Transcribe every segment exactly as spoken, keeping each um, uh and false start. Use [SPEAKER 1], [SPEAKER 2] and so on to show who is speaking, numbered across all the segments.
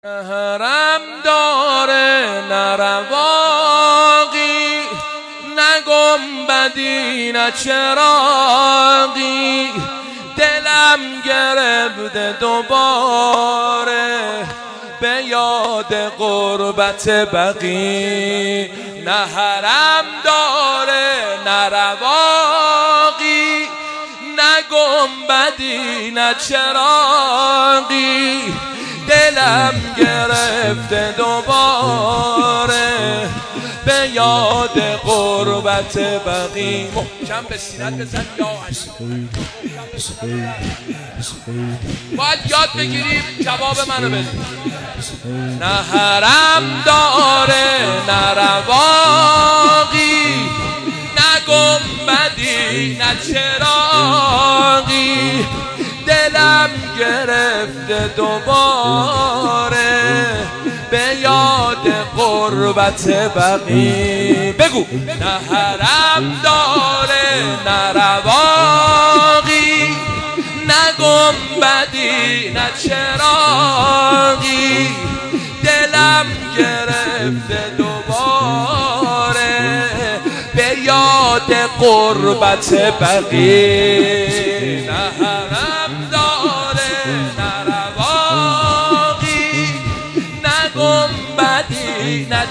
[SPEAKER 1] حرم داره نه رواقی، نه گنبدی نه چراغی، دلم گرفته دوباره به یاد غربت بقی. نه حرم داره نه رواقی، نه گنبدی نه چراغی، دلم گرفته دوباره به یاد غربت بقی. محکم به سینت بزن یا علی. باید یاد بگیریم جواب منو بدیم. نه حرم داره نه رواقی، نه گنبدی نه چراغی، دلم گرفته دوباره به یاد غربت بقی. بگو نه حرم داره نه رواقی، نه گنبدی نه چراغی، دلم گرفته دوباره به یاد غربت بقی. نه حرم داره نه رواقی، نه گنبدی نه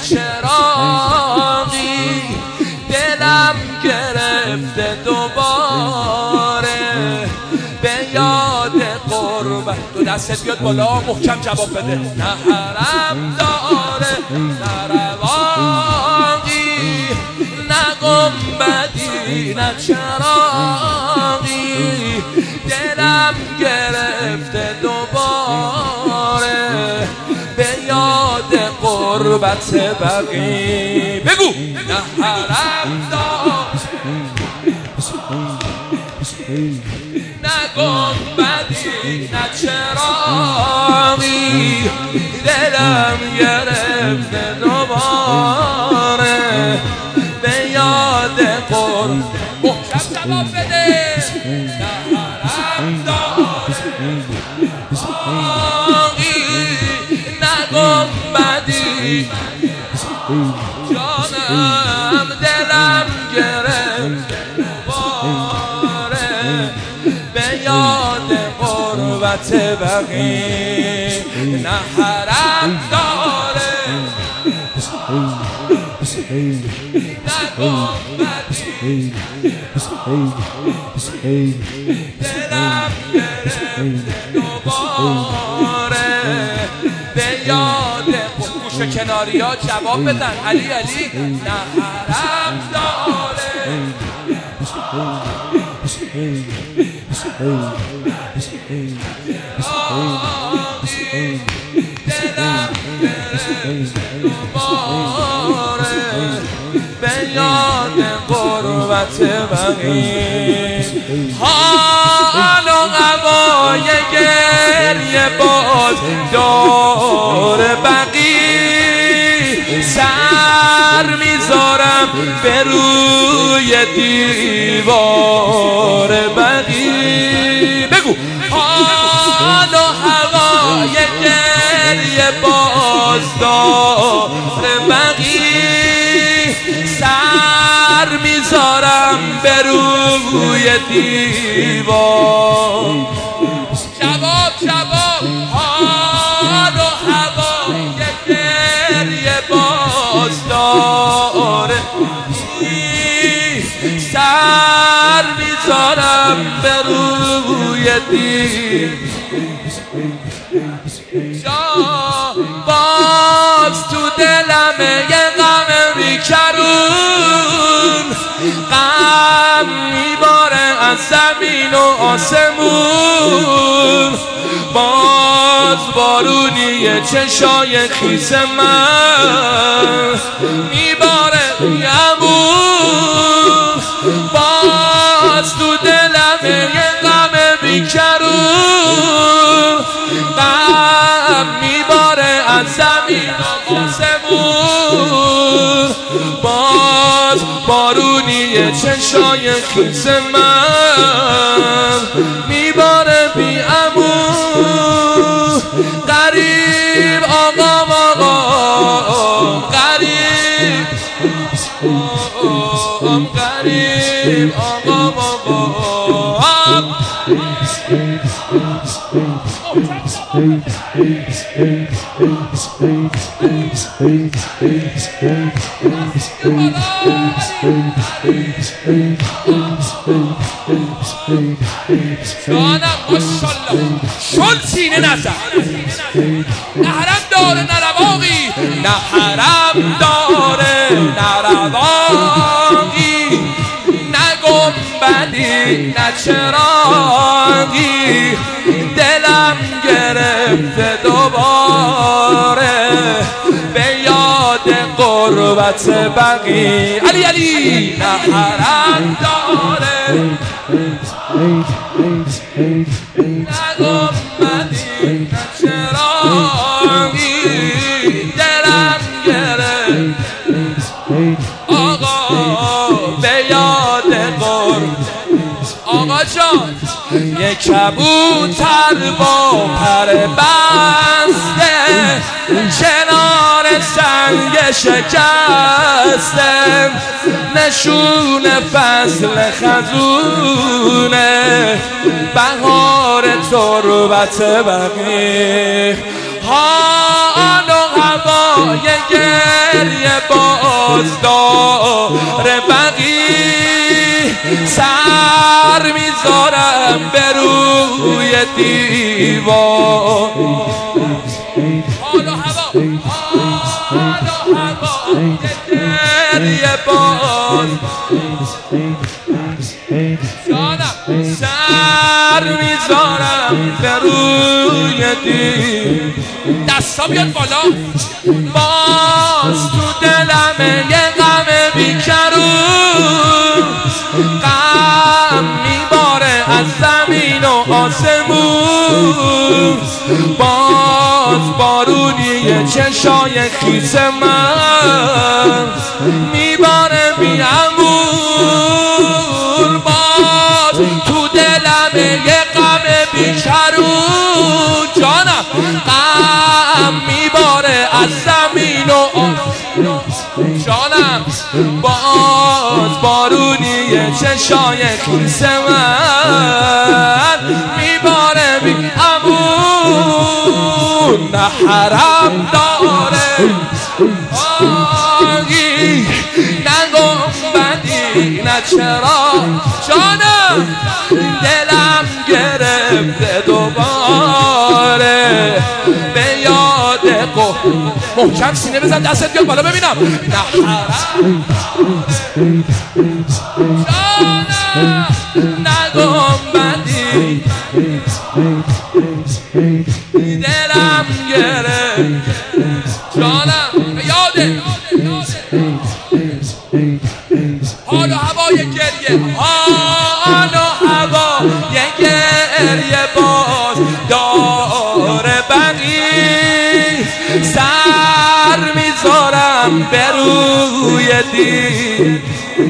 [SPEAKER 1] چراغی، دلم گرفته دوباره به یاد غربت. تو دستت بیاد بالا محکم جواب بده. نه حرم داره نه رواقی، نه گنبدی نه چراغی، دلم گرفته دوباره به یاد غربت بقی. بگو نه حرم داره نه گنبدی نه چراغی، دلم گرفته دوباره به یاد قرب. محکم جواب بده. نه حرم داره نه گنبدی، جانم دلم گرفته دوباره به یاد غربت بقی. نه حرم داره نه گنبدی، دلم گرفته دوباره به یاد. گوش کناری ها جواب بدن. علی علی. نه حرم داره دلم گرفته دوباره به یاد غربت بقی. حال و هوای گریه باز دور بقی، سر میذارم به روی دیوار بقی. بگو حال و هوای گریه باز دور بقی، سر میذارم به روی دیوار. جواب جواب. حال و هوای گریه باز داره، سر میذارم به روی دیوار. باز تو دلم یه غم بیکرون، غم میباره از زمین و آسمون، باز بارونی چشای خیس من میباره بیامون. باز تو دلم یه غم بیکرون، غم میباره از زمین و آسمون، باز بارونی چشای خیس من میباره بیامون. غریب جانم ماشالله شل سینه نزن نه حرم داره نه رواقی نه حرم داره نه رواقی نه گنبدی نه چراغی دلم گرفته دوباره به یاد قربت بقی علی علی نه حرم داره نه گنبدی نه چراغی دلم گرفت آقا به یاد قرب آقا جان یک کبوتر با پر بسته کنار سنگ شکسته نشون فصل خزونه بهار تربت بقی حال و هوای گریه باز داره بقی سر میذارم به روی دیوار حال و هوا حال و هوا گریه باز جانم سر میذارم به روی دیوار دستا بیاد بالا باز تو دلم یه غم بیکرون غم میباره از زمین و آسمون باز بارونی چشای خیس من میباره بی امور باز تو دلم یه غم بیکرون جانم غم میباره از زمین و جانم باز بارونی چشای خیس من میباره بی امون نه حرم داره آگی نه گنبدی نه چرا جانم دلم گرفته دوباره به یاد قو محکم سینه بزن دستت بیاد بالا ببینم نه حرم جانم نه گنبدی دلم گرفت جانم به یاد حال و هوای گریه حال و هوای گریه باز داره بقی سر میذارم به روی دی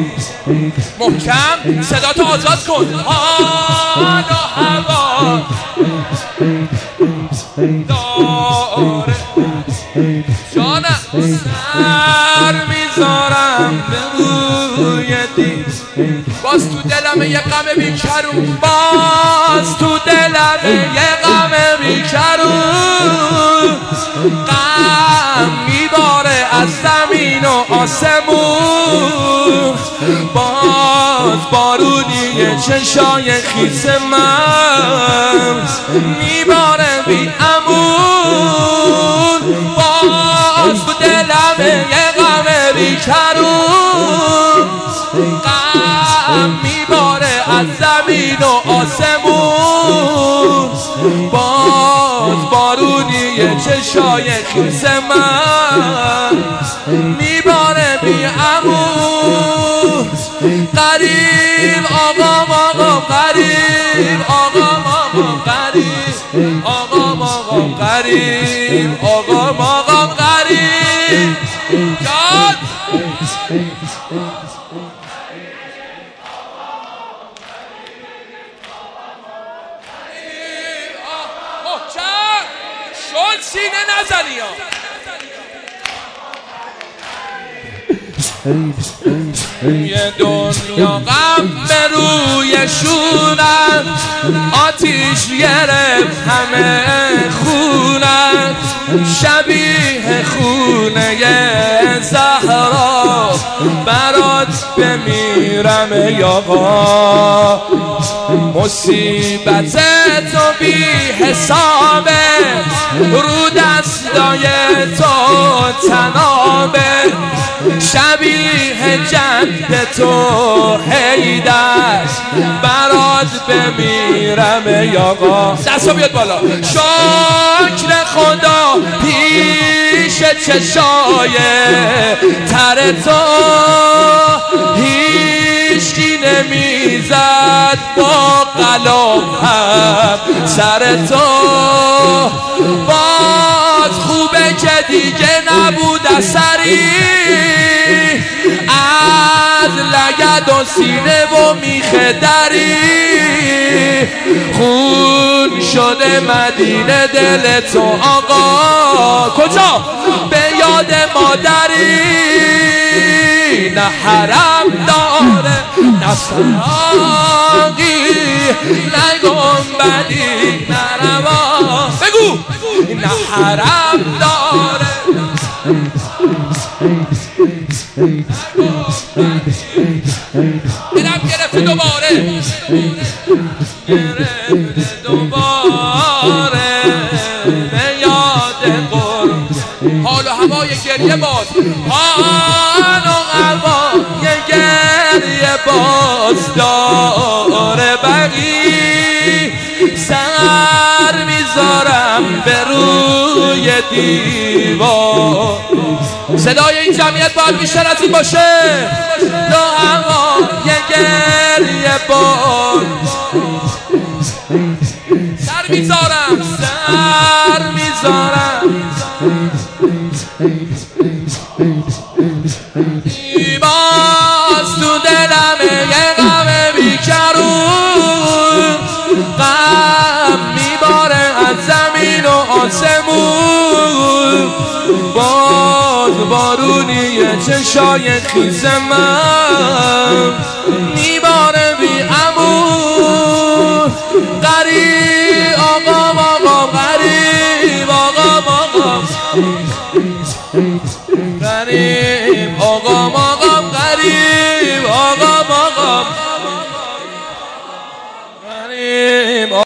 [SPEAKER 1] محکم صدا تو آزاد کن حال و هوا داره جانم سر میذارم به روی دی باز تو دلم یه غم بیکرون باز تو دلم یه غم بیکرون غم میباره از زمین و آسمون باز بارونی چشای خیس من میباره بی امون باز تو دلم یه غم بیکرون غم میباره از زمین و آسمون باز بارونی چشای خیس من میباره بی امون قریب آقام آقام قریب آقام آقام قریب آقام آقام قریب آقام آقام قریب جان محکم شد سینه نزنی ها یه دنیا غم به رویشونن، آتیش گرفت همه خونن، شبیه خونه زهرا برات بمیرم ای آقا. مصیبت تو بی حسابه، رو دستای تو تنابه، شبیه جد تو حیدر برات بمیرم ای آقا. دستو بیاد بالا. شکر خدا پیش چشای تر تو هیچکی نمیزد با قلم هم سر تو. باز خوبه که دیگه نبود اثری از لگد و سینه و میخه دری، خون شده مدینه دل تو آقا. کجا؟ به یاد مادری، نه حرم داره نه سراغی، نه گنبدی نه روا. بگو نه حرم داره اینم گرفته دوباره، گرفته دوباره به یاد قرآن. حال و هوای گریه باز، حال و هوای گریه باز داره بقی. سر میذارم به روی دیوار، صدای این جمعیت باید بیشتر از این باشه. دو هوای گریه باز، سر میذارم سر میذارم باز تو دلم یه غم بیکرون، غم میباره از زمین و آسمون. باز بارونی چشای خیز من میباره بی امون. غریب آقا آقا غریب آقا آقا